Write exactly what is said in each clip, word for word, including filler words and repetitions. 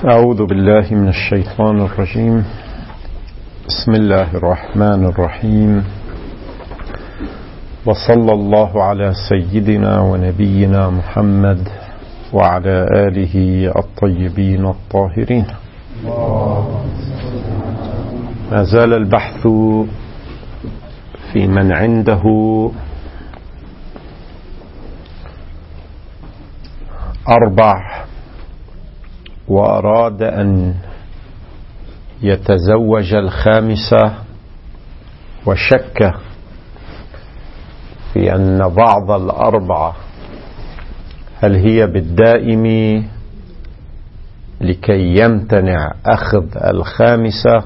أعوذ بالله من الشيطان الرجيم. بسم الله الرحمن الرحيم، وصلى الله على سيدنا ونبينا محمد وعلى آله الطيبين الطاهرين. ما زال البحث في من عنده أربع وأراد أن يتزوج الخامسة وشك في أن بعض الأربعة هل هي بالدائم لكي يمتنع أخذ الخامسة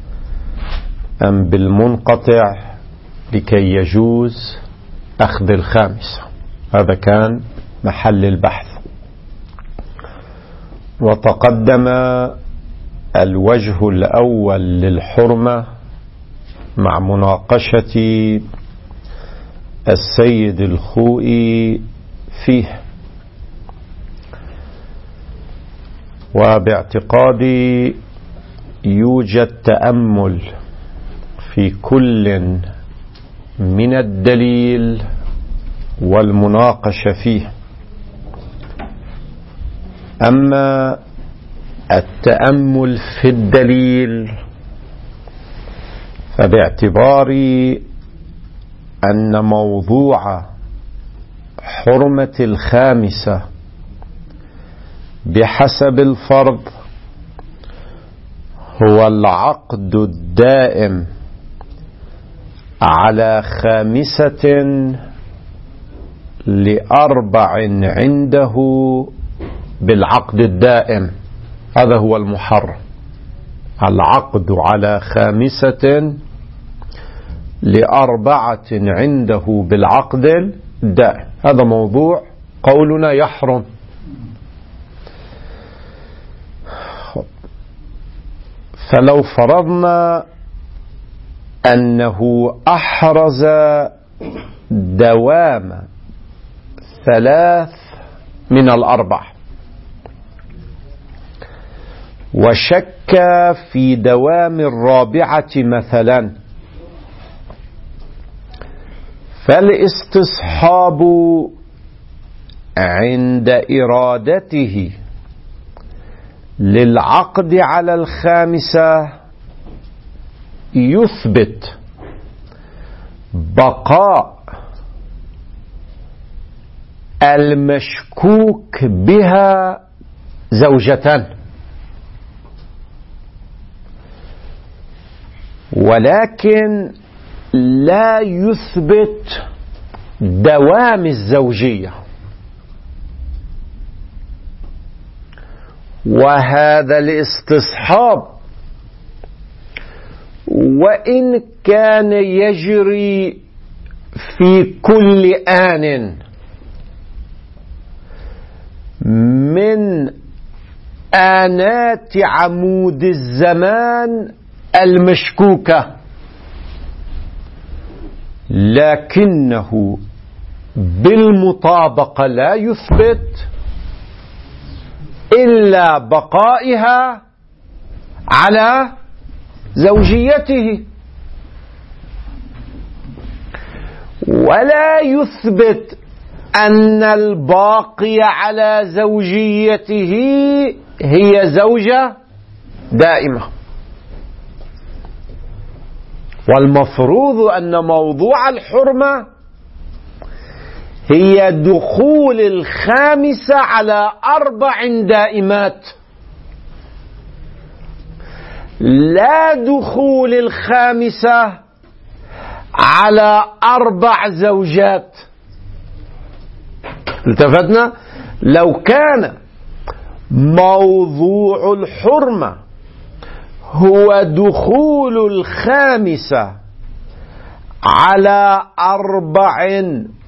أم بالمنقطع لكي يجوز أخذ الخامسة. هذا كان محل البحث. وتقدم الوجه الأول للحرمة مع مناقشة السيد الخوئي فيه، وباعتقادي يوجد تأمل في كل من الدليل والمناقشة فيه. أما التأمل في الدليل فباعتبار أن موضوع حرمة الخامسة بحسب الفرض هو العقد الدائم على خامسة لأربع عنده بالعقد الدائم. هذا هو المحرم، العقد على خامسة لأربعة عنده بالعقد الدائم. هذا موضوع قولنا يحرم. فلو فرضنا أنه أحرز دوام ثلاث من الأربع وشك في دوام الرابعة مثلا، فالاستصحاب عند إرادته للعقد على الخامسة يثبت بقاء المشكوك بها زوجتان، ولكن لا يثبت دوام الزوجية. وهذا الاستصحاب وإن كان يجري في كل آن من آنات عمود الزمان المشكوكة، لكنه بالمطابقة لا يثبت إلا بقائها على زوجيته، ولا يثبت أن الباقي على زوجيته هي زوجة دائمة. والمفروض أن موضوع الحرمة هي دخول الخامسة على أربع دائمات، لا دخول الخامسة على أربع زوجات. التفتنا؟ لو كان موضوع الحرمة هو دخول الخامسة على أربع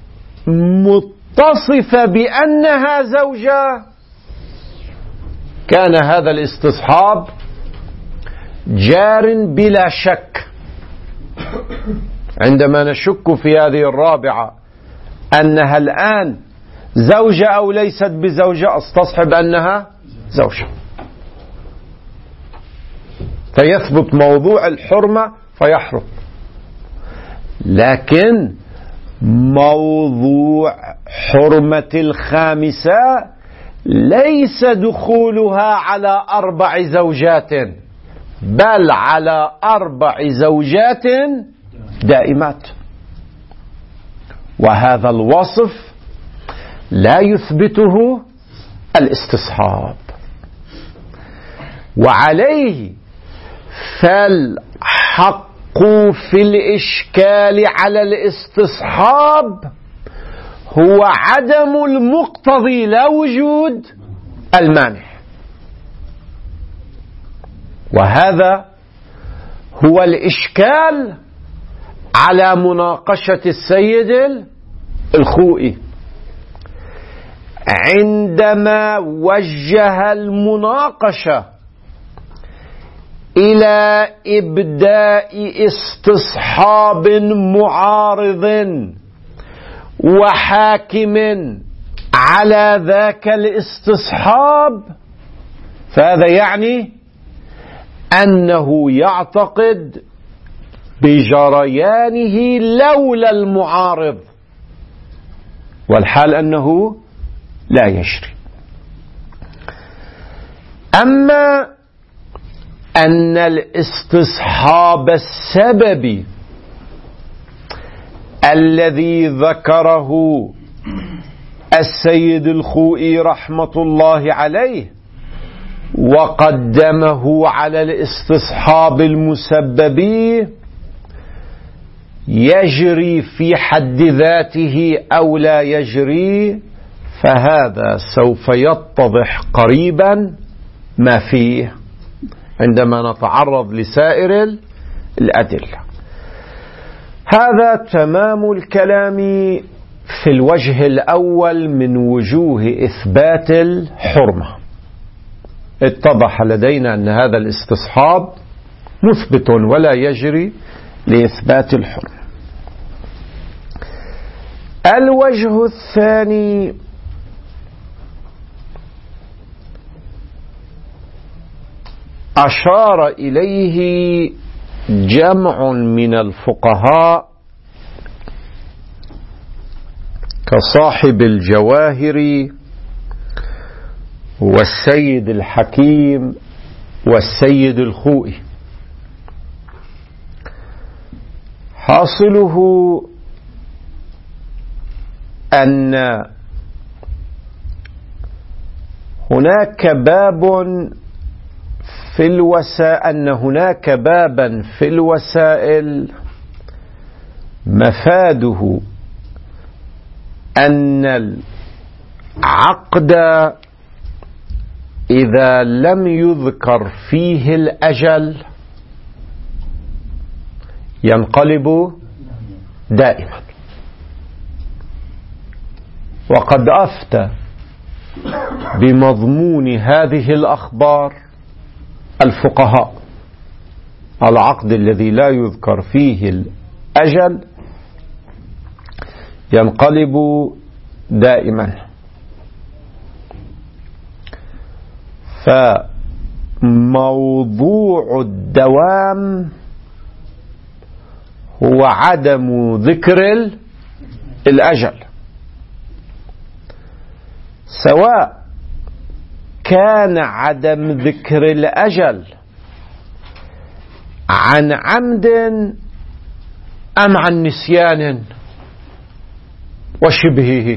متصفة بأنها زوجة، كان هذا الاستصحاب جار بلا شك. عندما نشك في هذه الرابعة أنها الآن زوجة أو ليست بزوجة، استصحب أنها زوجة. فيثبت موضوع الحرمة فيحرم. لكن موضوع حرمة الخامسة ليس دخولها على أربع زوجات، بل على أربع زوجات دائمات، وهذا الوصف لا يثبته الاستصحاب. وعليه فالحق في الإشكال على الاستصحاب هو عدم المقتضي لا وجود المانع، وهذا هو الإشكال على مناقشة السيد الخوئي عندما وجه المناقشة إلى إبداء استصحاب معارض وحاكم على ذاك الاستصحاب، فهذا يعني أنه يعتقد بجريانه لولا المعارض، والحال أنه لا يجري. أما أن الاستصحاب السببي الذي ذكره السيد الخوئي رحمة الله عليه وقدمه على الاستصحاب المسببي يجري في حد ذاته أو لا يجري، فهذا سوف يتضح قريبا ما فيه عندما نتعرض لسائر الأدلة. هذا تمام الكلام في الوجه الأول من وجوه إثبات الحرمة. اتضح لدينا أن هذا الاستصحاب مثبت ولا يجري لإثبات الحرمة. الوجه الثاني أشار إليه جمع من الفقهاء كصاحب الجواهر والسيد الحكيم والسيد الخوئي. حاصله أن هناك باب في الوسائل أن هناك بابا في الوسائل مفاده أن العقد إذا لم يذكر فيه الأجل ينقلب دائما. وقد أفتى بمضمون هذه الأخبار الفقهاء: العقد الذي لا يذكر فيه الأجل ينقلب دائما. فموضوع الدوام هو عدم ذكر الأجل، سواء كان عدم ذكر الأجل عن عمد أم عن نسيان وشبهه.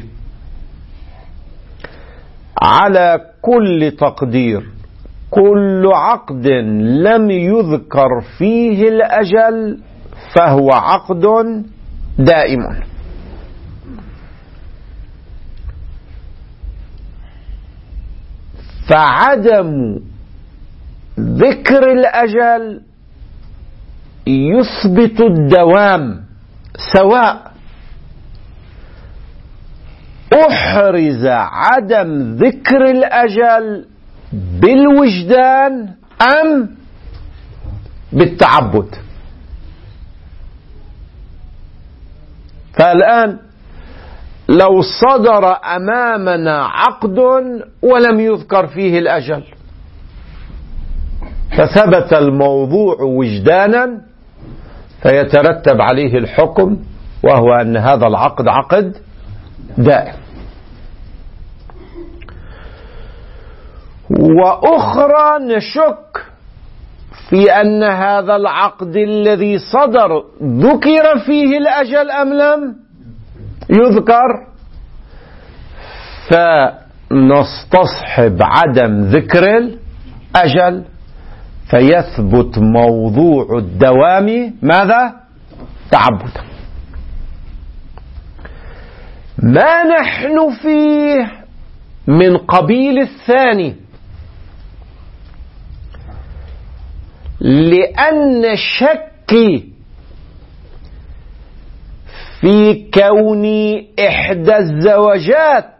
على كل تقدير كل عقد لم يذكر فيه الأجل فهو عقد دائم. فعدم ذكر الأجل يثبت الدوام، سواء أحرز عدم ذكر الأجل بالوجدان أم بالتعبد. فالآن لو صدر أمامنا عقد ولم يذكر فيه الأجل، فثبت الموضوع وجدانا فيترتب عليه الحكم، وهو أن هذا العقد عقد دائم. وأخرى نشك في أن هذا العقد الذي صدر ذكر فيه الأجل أم لم يذكر، فنستصحب عدم ذكر الأجل فيثبت موضوع الدوام ماذا؟ تعبدا. ما نحن فيه من قبيل الثاني، لأن شكي في كون إحدى الزوجات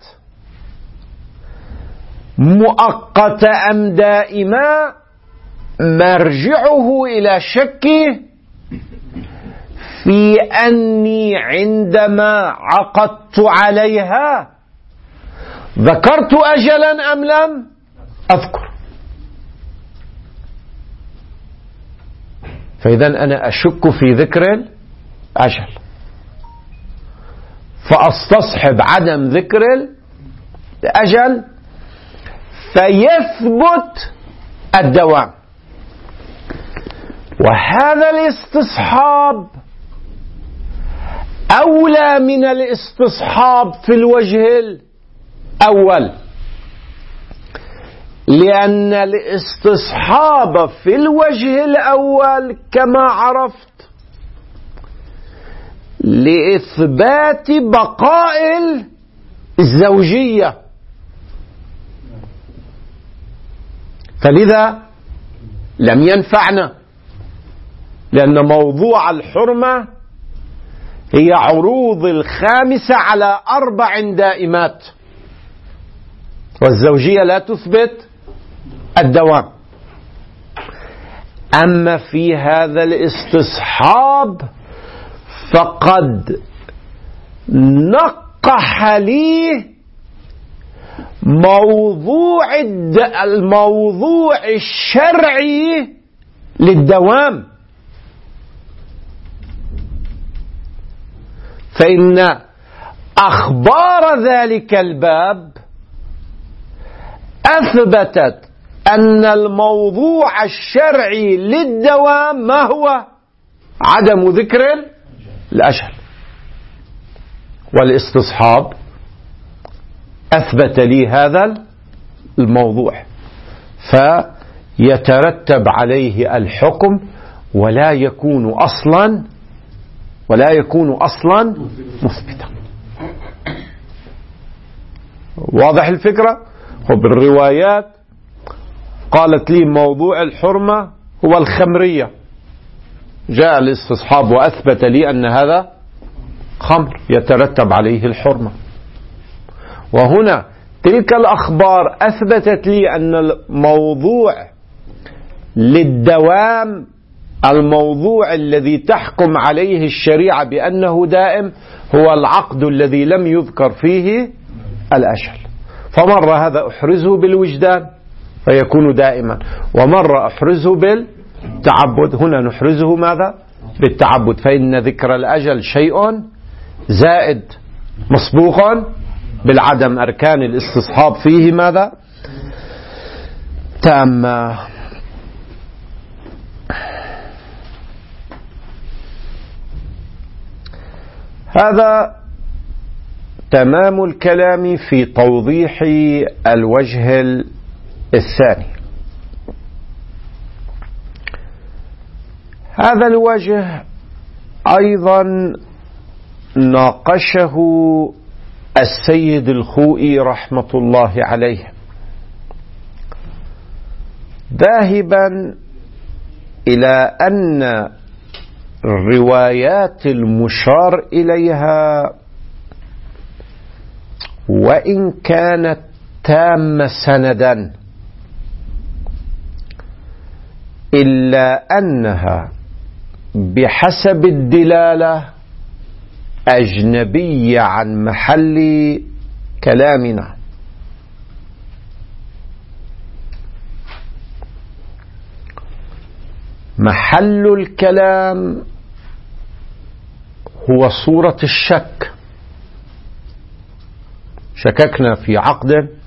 مؤقتة أم دائمة مرجعه إلى شكي في أني عندما عقدت عليها ذكرت أجلا أم لم أذكر. فإذا أنا أشك في ذكر الأجل، فأستصحب عدم ذكر الأجل فيثبت الدوام. وهذا الاستصحاب أولى من الاستصحاب في الوجه الأول، لأن الاستصحاب في الوجه الأول كما عرفت لإثبات بقاء الزوجية، فلذا لم ينفعنا، لأن موضوع الحرمة هي عروض الخامسة على أربع دائمات، والزوجية لا تثبت الدوام. أما في هذا الاستصحاب فقد نقح لي موضوع الموضوع الشرعي للدوام، فإن أخبار ذلك الباب أثبتت أن الموضوع الشرعي للدوام ما هو؟ عدم ذكر الأجل. والاستصحاب أثبت لي هذا الموضوع، فيترتب عليه الحكم ولا يكون أصلا ولا يكون أصلا مثبتا. واضح الفكرة؟ وبالروايات قالت لي موضوع الحرمة هو الخمرية، جاء الاستصحاب وأثبت لي أن هذا خمر يترتب عليه الحرمة. وهنا تلك الأخبار أثبتت لي أن الموضوع للدوام، الموضوع الذي تحكم عليه الشريعة بأنه دائم، هو العقد الذي لم يذكر فيه الأجل. فمرة هذا أحرزه بالوجدان فيكون دائما، ومرة أحرزه بالتعبد. هنا نحرزه ماذا؟ بالتعبد، فإن ذكر الأجل شيء زائد مسبوق بالعدم. أركان الاستصحاب فيه ماذا؟ تامة. هذا تمام الكلام في توضيح الوجه الثاني. هذا الوجه أيضا ناقشه السيد الخوئي رحمة الله عليه، ذاهبا إلى أن الروايات المشار إليها وإن كانت تامة سندا إلا أنها بحسب الدلالة أجنبية عن محل كلامنا. محل الكلام هو صورة الشك. شككنا في عقد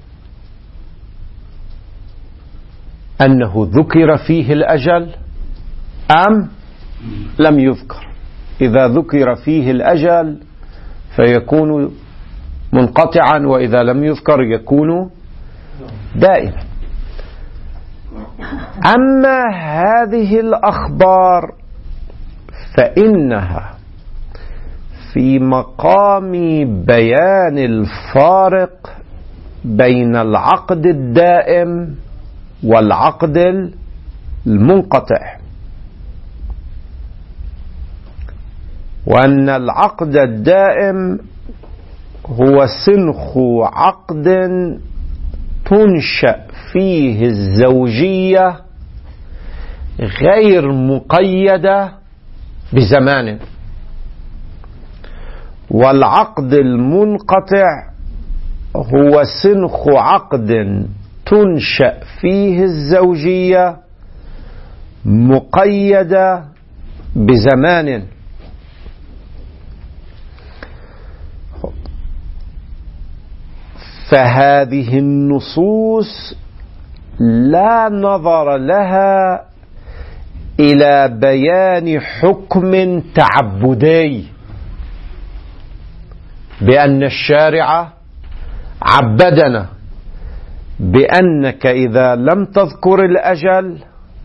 أنه ذكر فيه الأجل أم لم يذكر. إذا ذكر فيه الأجل فيكون منقطعا، وإذا لم يذكر يكون دائما. أما هذه الأخبار فإنها في مقام بيان الفارق بين العقد الدائم والعقد المنقطع، وأن العقد الدائم هو سنخ عقد تنشأ فيه الزوجية غير مقيدة بزمان، والعقد المنقطع هو سنخ عقد تنشأ فيه الزوجية مقيدة بزمان. فهذه النصوص لا نظر لها إلى بيان حكم تعبدي، بأن الشارع عبدنا بأنك إذا لم تذكر الأجل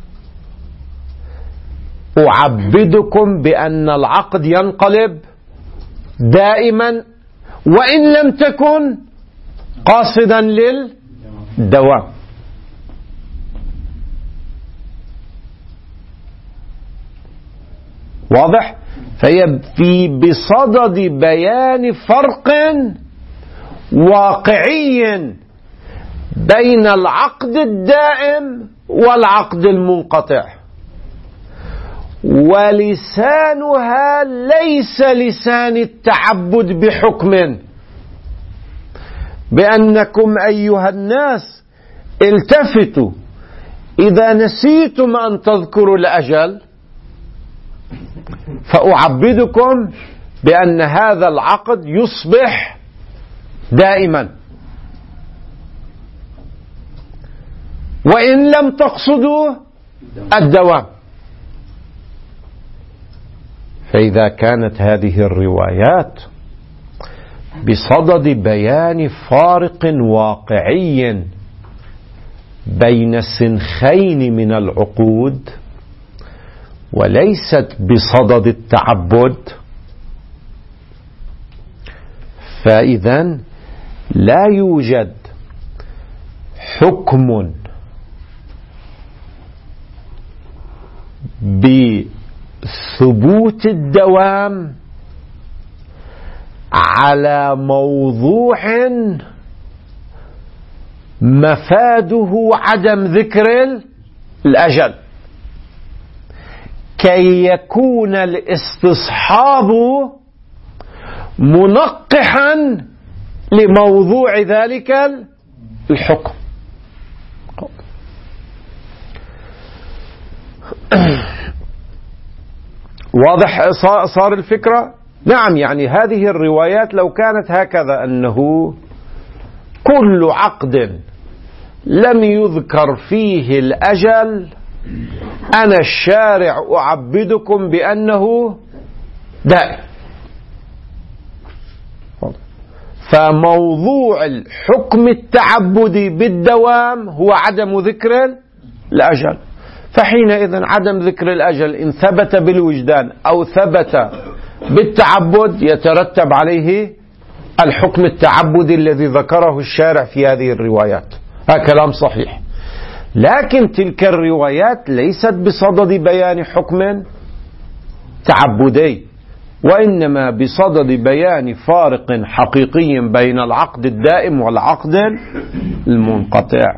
أعبدكم بأن العقد ينقلب دائما وإن لم تكن قاصدا للدوام. واضح؟ فهي في بصدد بيان فرق واقعي بين العقد الدائم والعقد المنقطع، ولسانها ليس لسان التعبد بحكم، بأنكم أيها الناس التفتوا إذا نسيتم أن تذكروا الأجل فأعبدكم بأن هذا العقد يصبح دائما، وإن لم تقصدوا الدوام. فإذا كانت هذه الروايات بصدد بيان فارق واقعي بين سنخين من العقود وليست بصدد التعبد، فإذن لا يوجد حكم بثبوت الدوام على موضوع مفاده عدم ذكر الأجل، كي يكون الاستصحاب منقحا لموضوع ذلك الحكم. واضح صار الفكرة؟ نعم، يعني هذه الروايات لو كانت هكذا أنه كل عقد لم يذكر فيه الأجل أنا الشارع أعبدكم بأنه دائم، فموضوع الحكم التعبدي بالدوام هو عدم ذكر الأجل، فحينئذ عدم ذكر الأجل إن ثبت بالوجدان أو ثبت بالتعبد يترتب عليه الحكم التعبدي الذي ذكره الشارع في هذه الروايات. هذا كلام صحيح، لكن تلك الروايات ليست بصدد بيان حكم تعبدي، وإنما بصدد بيان فارق حقيقي بين العقد الدائم والعقد المنقطع.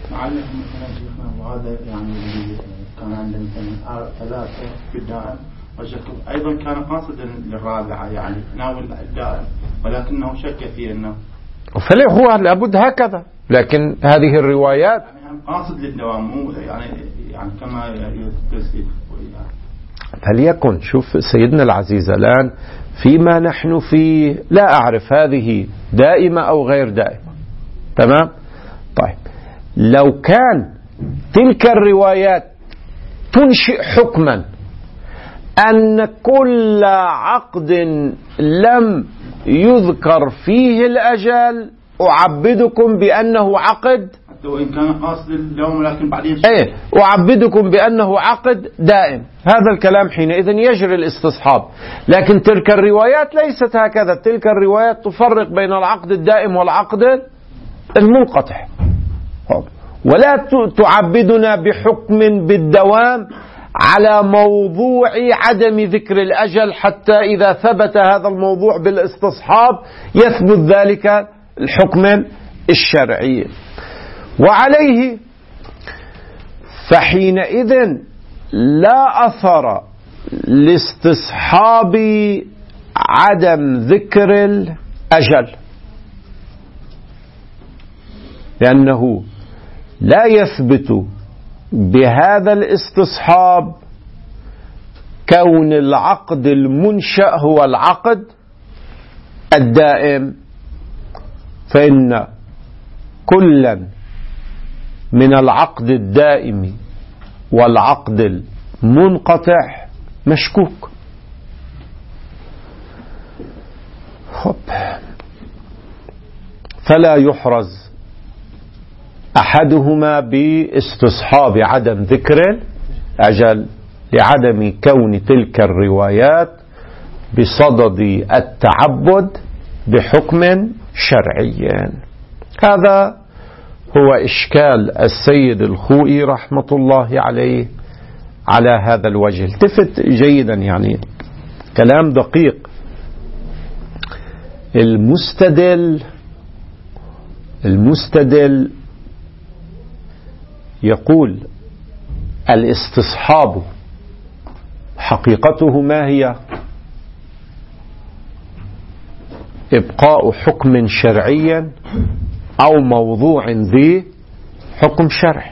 وهذا يعني كان عندنا مثلا ثلاثة في الدائم، وشك أيضا كان قاصدا للرابعة يعني ناول الدائم، ولكنه شك في أنه فليه هو لابد هكذا، لكن هذه الروايات يعني قاصد للدوام، مو يعني يعني كما فليكن. شوف سيدنا العزيز الآن فيما نحن فيه لا أعرف هذه دائمة أو غير دائمة. تمام؟ طيب لو كان تلك الروايات تنشئ حكما أن كل عقد لم يذكر فيه الأجل أعبدكم بأنه عقد، وإن كان قاصد اليوم لكن بعدين ايه أعبدكم بأنه عقد دائم، هذا الكلام حينئذ يجري الاستصحاب. لكن تلك الروايات ليست هكذا، تلك الروايات تفرق بين العقد الدائم والعقد المنقطع، ولا تعبدنا بحكم بالدوام على موضوع عدم ذكر الأجل حتى إذا ثبت هذا الموضوع بالاستصحاب يثبت ذلك الحكم الشرعي. وعليه فحينئذ لا أثر لاستصحاب عدم ذكر الأجل، لأنه لا يثبت بهذا الاستصحاب كون العقد المنشأ هو العقد الدائم، فإن كلا من العقد الدائم والعقد المنقطع مشكوك. فلا يحرز أحدهما باستصحاب عدم ذكر الأجل لعدم كون تلك الروايات بصدد التعبد بحكم شرعي. هذا هو إشكال السيد الخوئي رحمة الله عليه على هذا الوجه. التفت جيدا، يعني كلام دقيق. المستدل المستدل يقول الاستصحاب حقيقته ما هي؟ إبقاء حكم شرعي أو موضوع ذي حكم شرعي.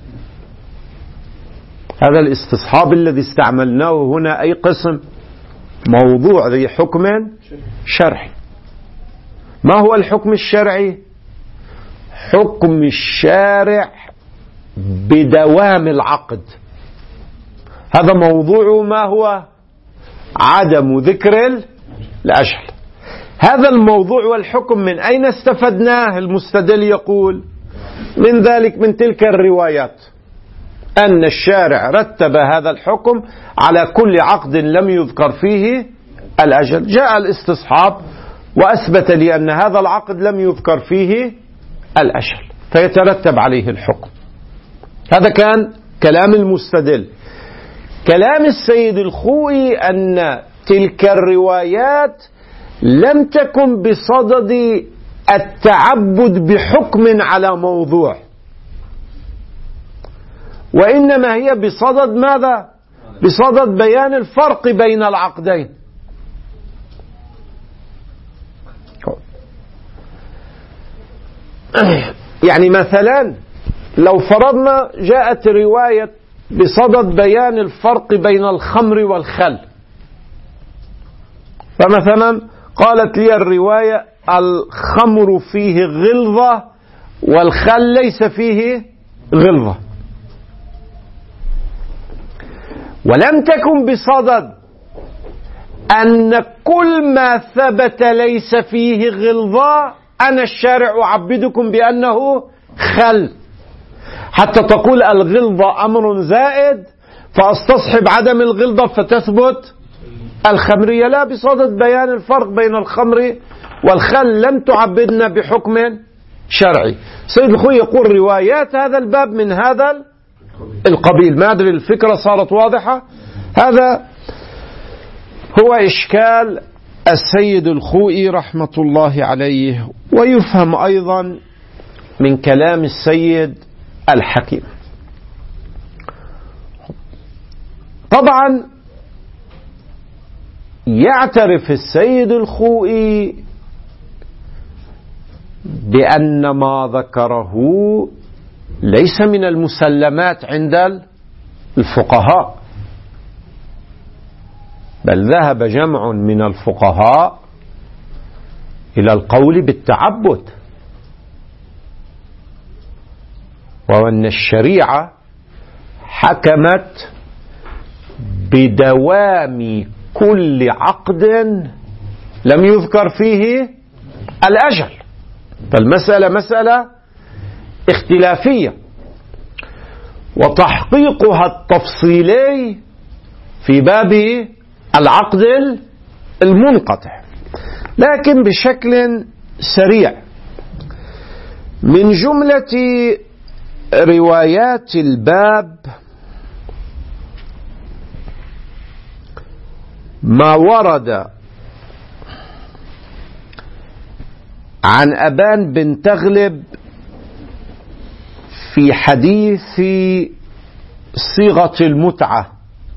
هذا الاستصحاب الذي استعملناه هنا أي قسم؟ موضوع ذي حكم شرعي. ما هو الحكم الشرعي؟ حكم الشارع بدوام العقد. هذا موضوع ما هو؟ عدم ذكر الأجل. هذا الموضوع والحكم من أين استفدناه؟ المستدل يقول من ذلك، من تلك الروايات، أن الشارع رتب هذا الحكم على كل عقد لم يذكر فيه الأجل. جاء الاستصحاب وأثبت لي أن هذا العقد لم يذكر فيه الأجل فيترتب عليه الحكم. هذا كان كلام المستدل. كلام السيد الخوئي أن تلك الروايات لم تكن بصدد التعبد بحكم على موضوع، وإنما هي بصدد ماذا؟ بصدد بيان الفرق بين العقدين. يعني مثلا لو فرضنا جاءت رواية بصدد بيان الفرق بين الخمر والخل، فمثلا قالت لي الرواية الخمر فيه غلظة والخل ليس فيه غلظة، ولم تكن بصدد أن كل ما ثبت ليس فيه غلظة أنا الشارع أعبدكم بأنه خل، حتى تقول الغلظة أمر زائد فأستصحب عدم الغلظة فتثبت الخمرية. لا، بصدد بيان الفرق بين الخمر والخل لم تعبدنا بحكم شرعي. سيد الخوئي يقول روايات هذا الباب من هذا القبيل. ما أدري الفكرة صارت واضحة؟ هذا هو إشكال السيد الخوئي رحمة الله عليه، ويفهم أيضا من كلام السيد الحكيم. طبعا يعترف السيد الخوئي بأن ما ذكره ليس من المسلمات عند الفقهاء، بل ذهب جمع من الفقهاء إلى القول بالتعبد، وأن الشريعة حكمت بدوام كل عقد لم يذكر فيه الأجل. فالمسألة مسألة اختلافية، وتحقيقها التفصيلي في باب العقد المنقطع. لكن بشكل سريع، من جملة روايات الباب ما ورد عن أبان بن تغلب في حديث صيغة المتعة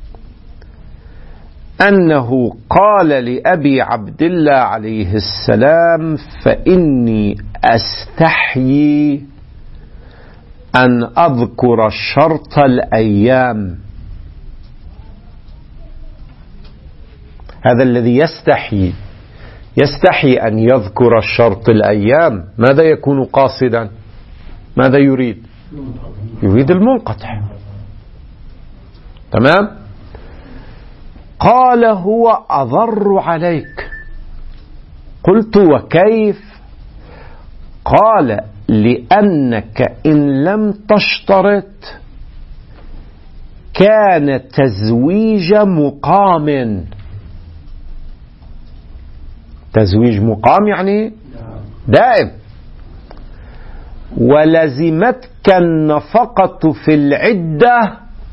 أنه قال لأبي عبد الله عليه السلام: فإني أستحيي أن أذكر شرط الأيام. هذا الذي يستحيي يستحي أن يذكر شرط الأيام، ماذا يكون قاصدا؟ ماذا يريد؟ يريد المنقطع. تمام؟ قال: هو أضر عليك. قلت: وكيف؟ قال: لأنك إن لم تشترط كان تزويج مقام. تزويج مقام يعني دائم، ولزمتك النفقة في العدة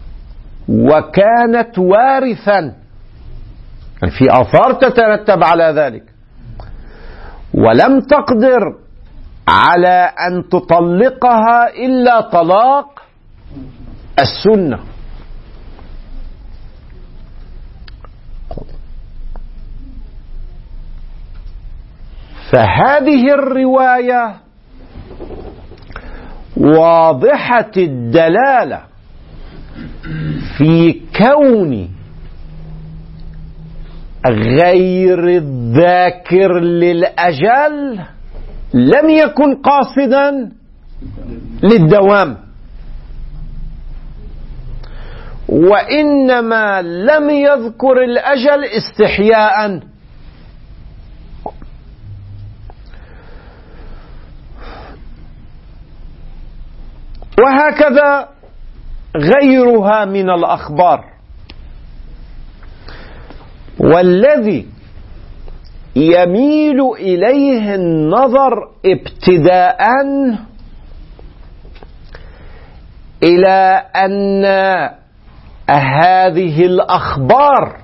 وكانت وارثا، يعني في آثار تترتب على ذلك، ولم تقدر على أن تطلقها إلا طلاق السنة. فهذه الرواية واضحة الدلالة في كون غير الذاكر للأجل لم يكن قاصدا للدوام، وإنما لم يذكر الأجل استحياء. وهكذا غيرها من الأخبار. والذي يميل إليه النظر ابتداء إلى أن هذه الأخبار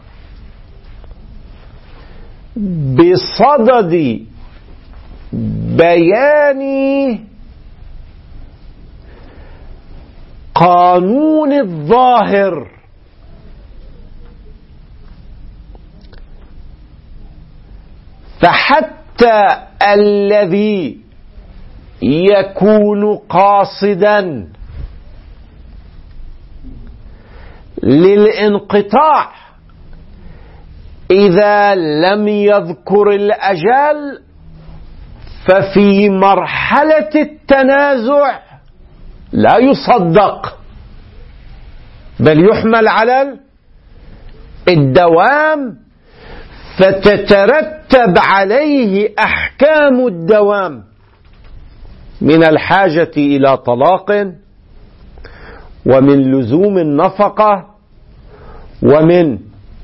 بصدد بيان قانون الظاهر، فحتى الذي يكون قاصدا للانقطاع إذا لم يذكر الأجل ففي مرحلة التنازع لا يصدق، بل يحمل على الدوام، فتترتب عليه أحكام الدوام من الحاجة إلى طلاق، ومن لزوم النفقة، ومن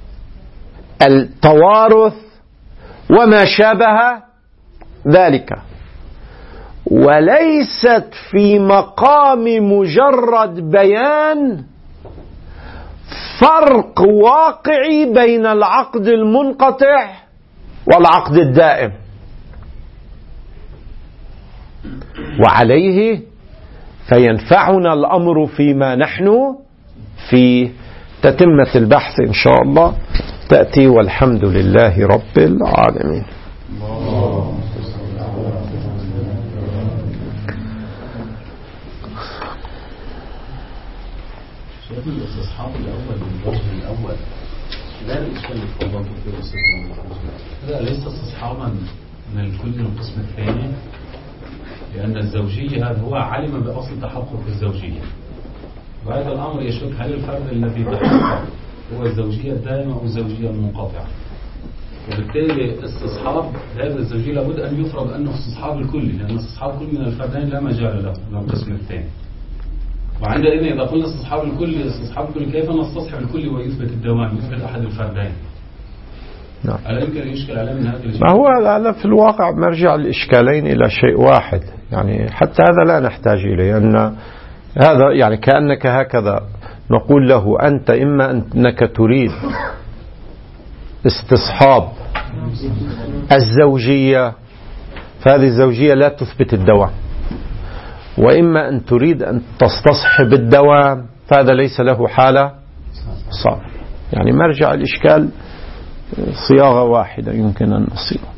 التوارث، وما شابه ذلك. وليست في مقام مجرد بيان فرق واقعي بين العقد المنقطع والعقد الدائم. وعليه فينفعنا الأمر فيما نحن في تتمة البحث إن شاء الله تأتي، والحمد لله رب العالمين. الاستصحاب الأول من الوجه الأول لا الإشكال اللي تفضلت فيه أستاذ هذا ليس استصحابا من الكل القسم الثاني، لأن الزوجية هذا هو علم بأصل تحقق الزوجية، وهذا الأمر يشك هل الفرد الذي تحقق هو الزوجية الدائمة أو الزوجية المنقطعة، وبالتالي استصحاب هذا الزوجية لابد أن يفرض أنه استصحاب الكل، لأن استصحاب كل من الفردين لا مجال له من القسم الثاني. وعندئذ إذا قلنا استصحاب الكل استصحاب الكل كيف نستصحب الكل ويثبت الدوام يثبت أحد الفردين؟ نعم. ألا يمكن أن يشكل عليه من هذا الشيء؟ ما هو هذا في الواقع مرجع الإشكالين إلى شيء واحد، يعني حتى هذا لا نحتاج إليه، أن هذا يعني كأنك هكذا نقول له أنت إما أنك تريد استصحاب الزوجية فهذه الزوجية لا تثبت الدوام، وإما أن تريد أن تستصحب الدوام فهذا ليس له حالة صار، يعني مرجع الإشكال صياغة واحدة يمكن أن نصيغه.